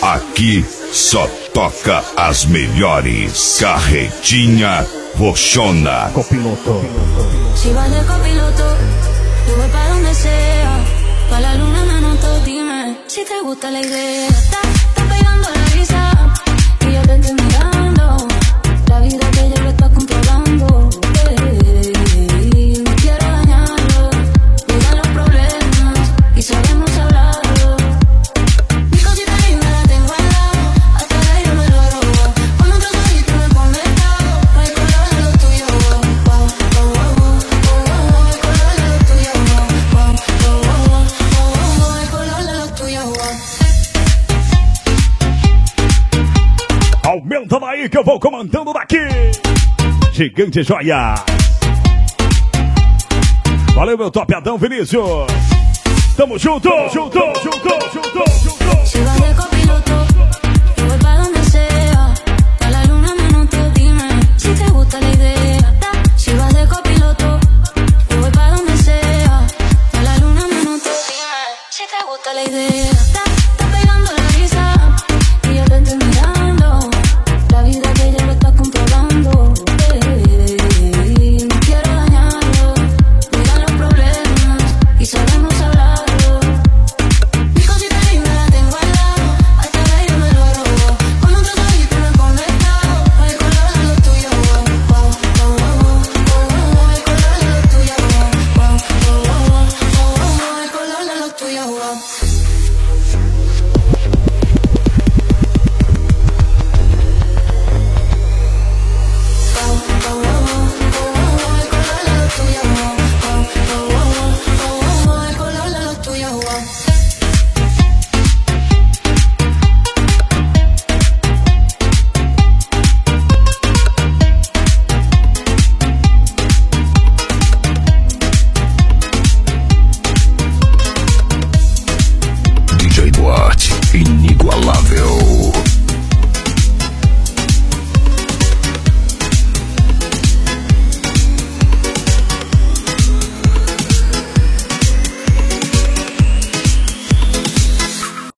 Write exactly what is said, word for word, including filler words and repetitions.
Aqui só toca as melhores. Carretinha Roxona. Copiloto. Si vas de copiloto, yo voy pa' donde sea. Pa' la luna me anoto, dime si te gusta la idea. Está, está pegando la risa y yo te estoy mirando. La vida que llevo está comprobando. Hey, no quiero dañarlo. Llegan los problemas y sabemos hablarlo. Mi cosita linda la tengo al lado, hasta el aire me lo robo. Con otro solito me pone estado. El color de lo tuyo, wow, wow, wow, wow, wow. El color de lo tuyo, wow, wow, wow, wow, wow. El color de lo tuyo, wow. Aumenta daí que eu vou comandando daqui. Gigante Joia. Valeu, meu top Adão Vinícius. Tamo junto, junto, junto, junto, junto. Si vas de copiloto, yo voy pa' donde sea. Pa' la luna me anoto, dime si te gusta la idea. Si vas de copiloto, yo voy pa' donde sea. Pa' la luna me anoto, dime si te gusta la idea. Está, está pegando la risa y yo te estoy mirando. La vida que llevo está comprobando. Hey, no quiero dañarlo. Llegan los problemas y sabemos hablarlo. Mi cosita linda la tengo al lado, hasta el aire me lo robo. Con otro solito me pone estado. El color de lo tuyo, wow, wow, wow, wow, wow. El color de lo tuyo, wow, wow, wow, wow, wow. El color de lo tuyo, wow. D J Duarte, inigualável.